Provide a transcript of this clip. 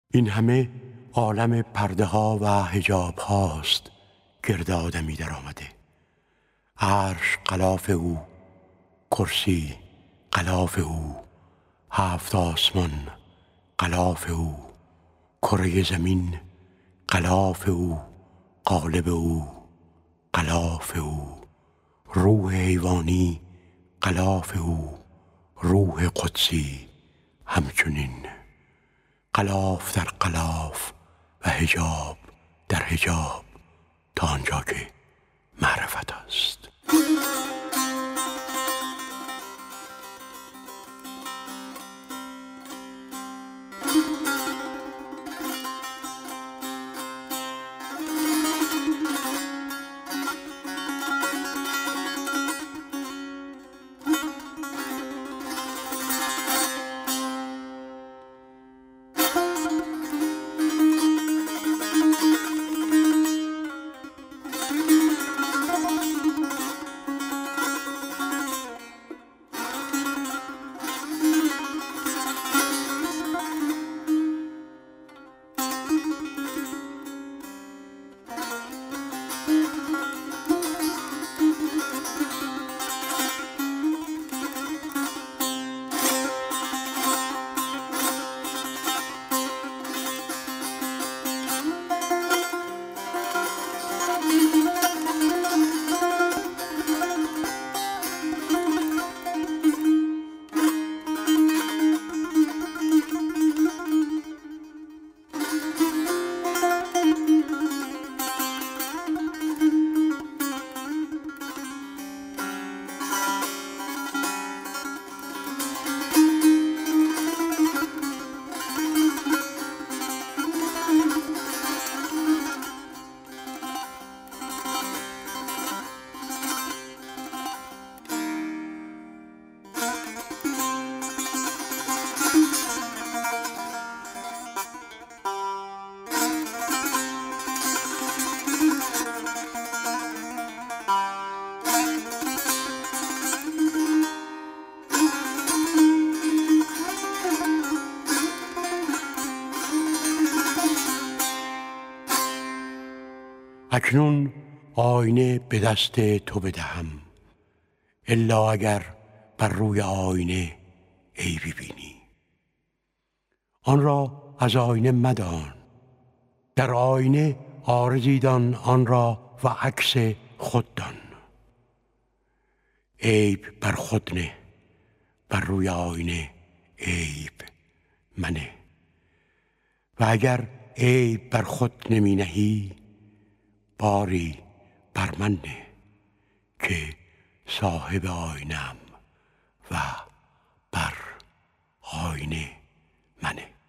این همه عالم پرده ها و حجاب هاست گرد آدمی در آمده. عرش غلاف او، کرسی غلاف او، هفت آسمان غلاف او، کره زمین غلاف او، قالب او غلاف او، روح حیوانی غلاف او، روح قدسی همچنین. غلاف در غلاف و حجاب در حجاب تا آنجا که معرفت است. اکنون آینه به دست تو بدهم، الا اگر بر روی آینه عیبی بینی. آن را از آینه مدان، در آینه عارضی دان آن را و عکس خود دان. عیب بر خود نه، بر روی آینه عیب منه. و اگر عیب بر خود نمی نهی، باری بر من نه که صاحب آینم و بر آینه منه.